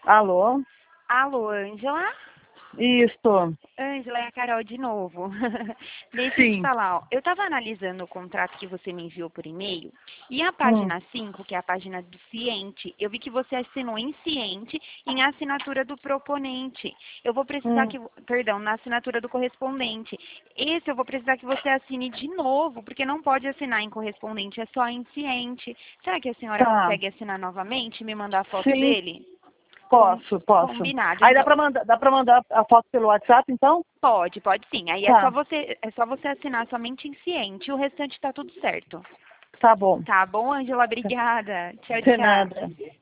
Alô? Alô, Ângela? Isso. Ângela, é a Carol de novo. Deixa eu te Sim. falar, ó. Eu estava analisando o contrato que você me enviou por e-mail e a Hum, página 5, que é a página do ciente, eu vi que você assinou em ciente em assinatura do proponente. Eu vou precisar hum. que, perdão, na assinatura do correspondente. Esse eu vou precisar que você assine de novo, porque não pode assinar em correspondente, é só em ciente. Será que a senhora Tá. consegue assinar novamente e me mandar a foto Sim, dele? posso. Combinado, Aí então. dá pra mandar a foto pelo WhatsApp, então? Pode sim. Aí Tá. é só você assinar somente em ciente, o restante tá tudo certo. Tá bom. Tá bom, Ângela? Obrigada. Tchau, De tchau. nada.